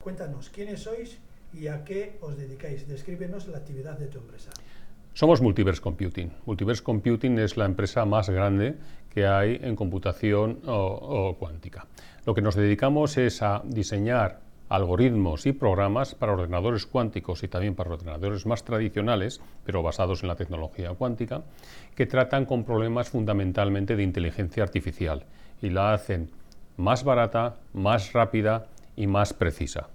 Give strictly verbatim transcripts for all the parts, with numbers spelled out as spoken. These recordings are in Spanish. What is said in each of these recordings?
Cuéntanos, ¿quiénes sois y a qué os dedicáis? Descríbenos la actividad de tu empresa. Somos Multiverse Computing. Multiverse Computing es la empresa más grande que hay en computación o, o cuántica. Lo que nos dedicamos es a diseñar algoritmos y programas para ordenadores cuánticos y también para ordenadores más tradicionales, pero basados en la tecnología cuántica, que tratan con problemas fundamentalmente de inteligencia artificial y la hacen más barata, más rápida y más precisa.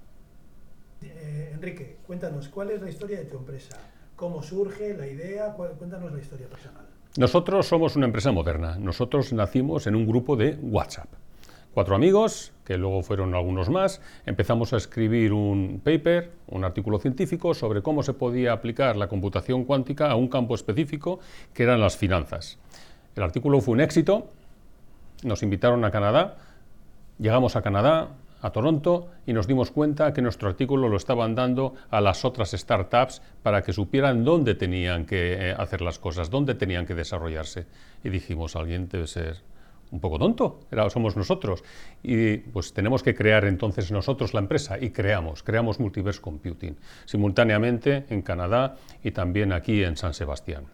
Eh, Enrique, cuéntanos, ¿cuál es la historia de tu empresa? ¿Cómo surge la idea? Cuéntanos la historia personal. Nosotros somos una empresa moderna. Nosotros nacimos en un grupo de WhatsApp. Cuatro amigos, que luego fueron algunos más, empezamos a escribir un paper, un artículo científico sobre cómo se podía aplicar la computación cuántica a un campo específico que eran las finanzas. El artículo fue un éxito, nos invitaron a Canadá, llegamos a Canadá, a Toronto, y nos dimos cuenta que nuestro artículo lo estaban dando a las otras startups para que supieran dónde tenían que hacer las cosas, dónde tenían que desarrollarse. Y dijimos, alguien debe ser un poco tonto, Era, somos nosotros. Y pues tenemos que crear entonces nosotros la empresa, y creamos, creamos Multiverse Computing, simultáneamente en Canadá y también aquí en San Sebastián.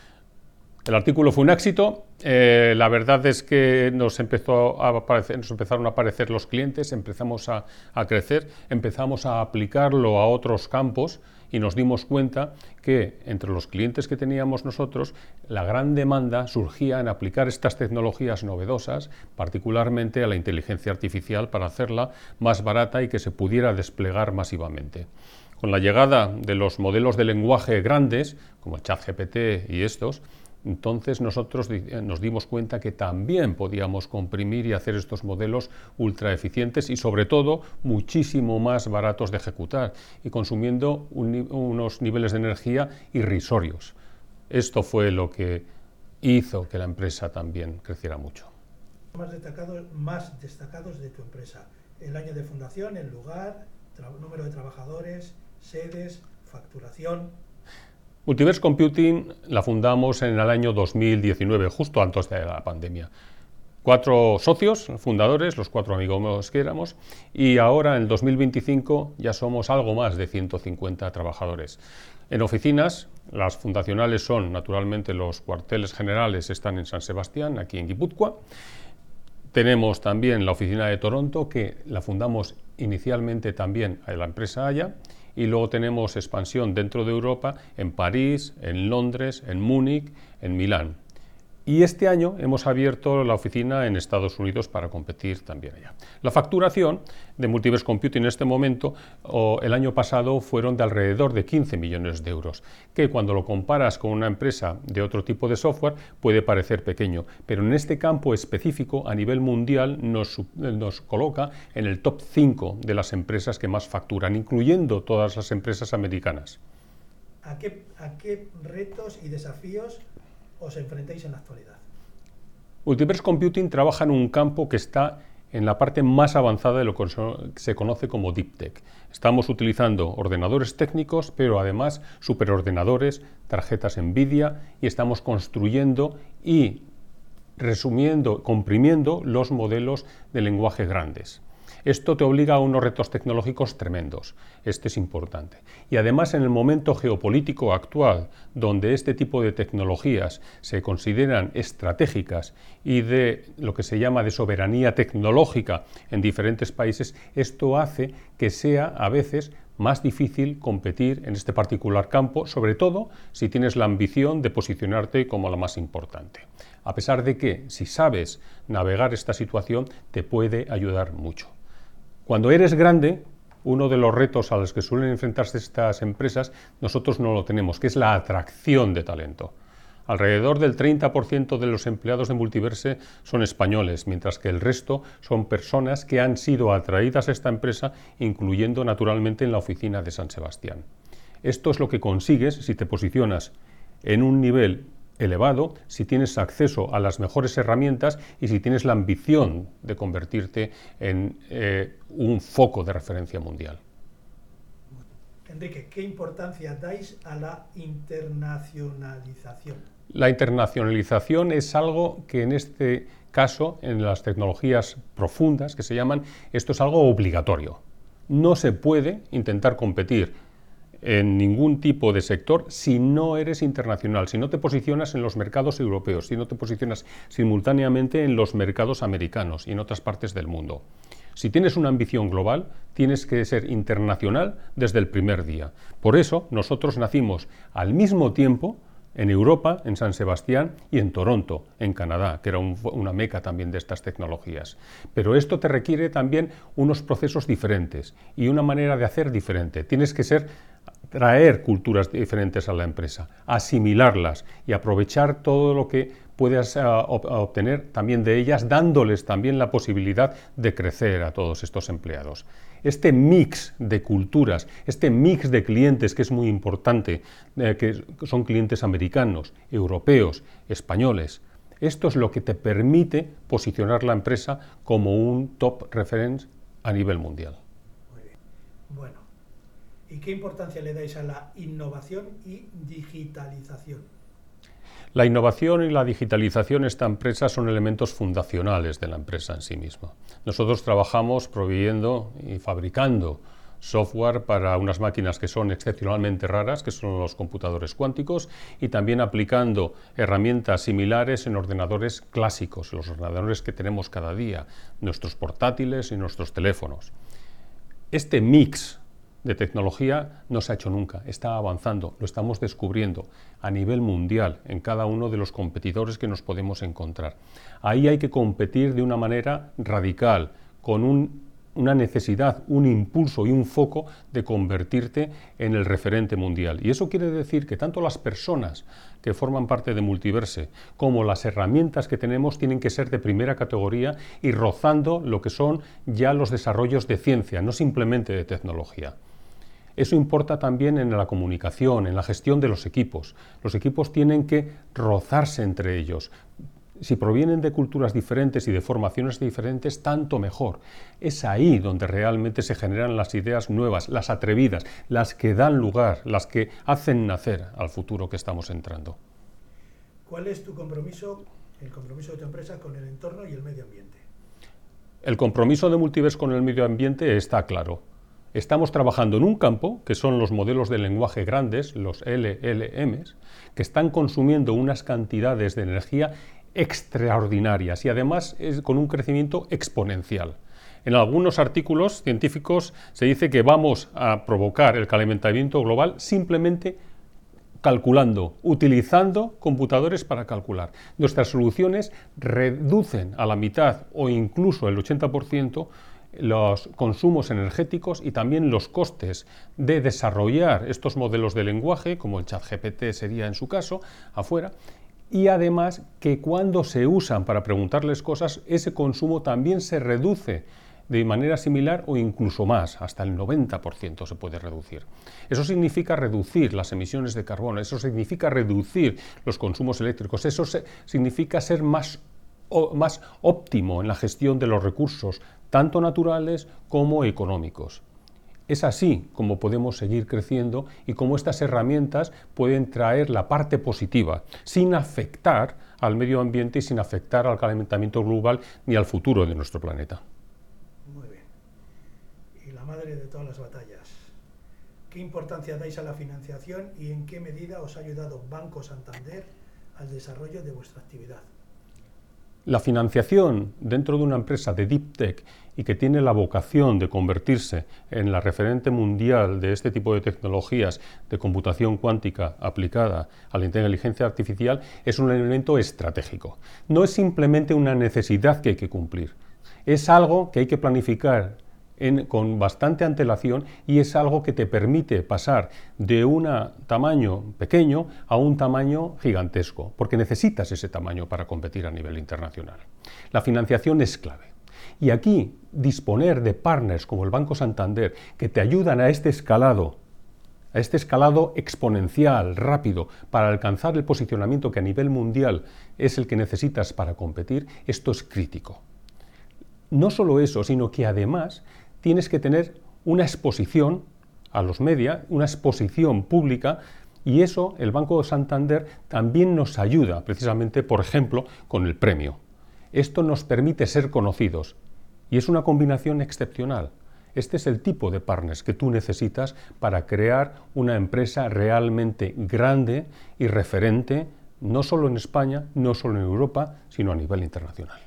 El artículo fue un éxito, eh, la verdad es que nos, empezó a aparecer, nos empezaron a aparecer los clientes, empezamos a, a crecer, empezamos a aplicarlo a otros campos y nos dimos cuenta que entre los clientes que teníamos nosotros, la gran demanda surgía en aplicar estas tecnologías novedosas, particularmente a la inteligencia artificial, para hacerla más barata y que se pudiera desplegar masivamente. Con la llegada de los modelos de lenguaje grandes, como el ChatGPT y estos, entonces nosotros nos dimos cuenta que también podíamos comprimir y hacer estos modelos ultra eficientes y sobre todo muchísimo más baratos de ejecutar y consumiendo un, unos niveles de energía irrisorios. Esto fue lo que hizo que la empresa también creciera mucho. Más destacados, más destacados de tu empresa: el año de fundación, el lugar, número de trabajadores, sedes, facturación. Multiverse Computing la fundamos en el año dos mil diecinueve, justo antes de la pandemia. Cuatro socios fundadores, los cuatro amigos que éramos, y ahora en el dos mil veinticinco ya somos algo más de ciento cincuenta trabajadores. En oficinas, las fundacionales son, naturalmente, los cuarteles generales están en San Sebastián, aquí en Guipúzcoa. Tenemos también la oficina de Toronto, que la fundamos inicialmente también a la empresa Haya, y luego tenemos expansión dentro de Europa, en París, en Londres, en Múnich, en Milán. Y este año hemos abierto la oficina en Estados Unidos para competir también allá. La facturación de Multiverse Computing en este momento, o el año pasado, fueron de alrededor de quince millones de euros, que cuando lo comparas con una empresa de otro tipo de software puede parecer pequeño, pero en este campo específico a nivel mundial nos, nos coloca en el top cinco de las empresas que más facturan, incluyendo todas las empresas americanas. ¿A qué, a qué retos y desafíos os enfrentáis en la actualidad? Multiverse Computing trabaja en un campo que está en la parte más avanzada de lo que se conoce como Deep Tech. Estamos utilizando ordenadores técnicos, pero además superordenadores, tarjetas NVIDIA, y estamos construyendo y resumiendo, comprimiendo los modelos de lenguaje grandes. Esto te obliga a unos retos tecnológicos tremendos. Este es importante. Y además, en el momento geopolítico actual, donde este tipo de tecnologías se consideran estratégicas y de lo que se llama de soberanía tecnológica en diferentes países, esto hace que sea a veces más difícil competir en este particular campo, sobre todo si tienes la ambición de posicionarte como la más importante. A pesar de que, si sabes navegar esta situación, te puede ayudar mucho. Cuando eres grande, uno de los retos a los que suelen enfrentarse estas empresas, nosotros no lo tenemos, que es la atracción de talento. Alrededor del treinta por ciento de los empleados de Multiverse son españoles, mientras que el resto son personas que han sido atraídas a esta empresa, incluyendo naturalmente en la oficina de San Sebastián. Esto es lo que consigues si te posicionas en un nivel elevado, si tienes acceso a las mejores herramientas y si tienes la ambición de convertirte en eh, un foco de referencia mundial. Enrique, ¿qué importancia dais a la internacionalización? La internacionalización es algo que en este caso, en las tecnologías profundas que se llaman, esto es algo obligatorio. No se puede intentar competir en ningún tipo de sector si no eres internacional, si no te posicionas en los mercados europeos, si no te posicionas simultáneamente en los mercados americanos y en otras partes del mundo. Si tienes una ambición global, tienes que ser internacional desde el primer día. Por eso, nosotros nacimos al mismo tiempo en Europa, en San Sebastián, y en Toronto, en Canadá, que era un, una meca también de estas tecnologías. Pero esto te requiere también unos procesos diferentes y una manera de hacer diferente. Tienes que ser, traer culturas diferentes a la empresa, asimilarlas y aprovechar todo lo que puedas uh, obtener también de ellas, dándoles también la posibilidad de crecer a todos estos empleados. Este mix de culturas, este mix de clientes que es muy importante, eh, que son clientes americanos, europeos, españoles, esto es lo que te permite posicionar la empresa como un top reference a nivel mundial. Muy bien. Bueno, ¿y qué importancia le dais a la innovación y digitalización? La innovación y la digitalización de esta empresa son elementos fundacionales de la empresa en sí misma. Nosotros trabajamos proveyendo y fabricando software para unas máquinas que son excepcionalmente raras, que son los computadores cuánticos, y también aplicando herramientas similares en ordenadores clásicos, los ordenadores que tenemos cada día, nuestros portátiles y nuestros teléfonos. Este mix de tecnología no se ha hecho nunca, está avanzando, lo estamos descubriendo a nivel mundial en cada uno de los competidores que nos podemos encontrar. Ahí hay que competir de una manera radical, con un, una necesidad, un impulso y un foco de convertirte en el referente mundial. Y eso quiere decir que tanto las personas que forman parte de Multiverse como las herramientas que tenemos tienen que ser de primera categoría y rozando lo que son ya los desarrollos de ciencia, no simplemente de tecnología. Eso importa también en la comunicación, en la gestión de los equipos. Los equipos tienen que rozarse entre ellos. Si provienen de culturas diferentes y de formaciones diferentes, tanto mejor. Es ahí donde realmente se generan las ideas nuevas, las atrevidas, las que dan lugar, las que hacen nacer al futuro que estamos entrando. ¿Cuál es tu compromiso, el compromiso de tu empresa con el entorno y el medio ambiente? El compromiso de Multiverse con el medio ambiente está claro. Estamos trabajando en un campo, que son los modelos de lenguaje grandes, los L L Ms, que están consumiendo unas cantidades de energía extraordinarias y además es con un crecimiento exponencial. En algunos artículos científicos se dice que vamos a provocar el calentamiento global simplemente calculando, utilizando computadores para calcular. Nuestras soluciones reducen a la mitad o incluso el ochenta por ciento los consumos energéticos y también los costes de desarrollar estos modelos de lenguaje, como el ChatGPT sería en su caso, afuera, y además que cuando se usan para preguntarles cosas, ese consumo también se reduce de manera similar o incluso más, hasta el noventa por ciento se puede reducir. Eso significa reducir las emisiones de carbono, eso significa reducir los consumos eléctricos, eso significa ser más, o, más óptimo en la gestión de los recursos, tanto naturales como económicos. Es así como podemos seguir creciendo y cómo estas herramientas pueden traer la parte positiva, sin afectar al medio ambiente y sin afectar al calentamiento global ni al futuro de nuestro planeta. Muy bien. Y la madre de todas las batallas. ¿Qué importancia dais a la financiación y en qué medida os ha ayudado Banco Santander al desarrollo de vuestra actividad? La financiación dentro de una empresa de Deep Tech y que tiene la vocación de convertirse en la referente mundial de este tipo de tecnologías de computación cuántica aplicada a la inteligencia artificial es un elemento estratégico. No es simplemente una necesidad que hay que cumplir, es algo que hay que planificar En, con bastante antelación y es algo que te permite pasar de un tamaño pequeño a un tamaño gigantesco, porque necesitas ese tamaño para competir a nivel internacional. La financiación es clave. Y aquí disponer de partners como el Banco Santander que te ayudan a este escalado, a este escalado exponencial, rápido, para alcanzar el posicionamiento que a nivel mundial es el que necesitas para competir, esto es crítico. No solo eso, sino que además tienes que tener una exposición a los media, una exposición pública, y eso el Banco Santander también nos ayuda, precisamente, por ejemplo, con el premio. Esto nos permite ser conocidos, y es una combinación excepcional. Este es el tipo de partners que tú necesitas para crear una empresa realmente grande y referente, no solo en España, no solo en Europa, sino a nivel internacional.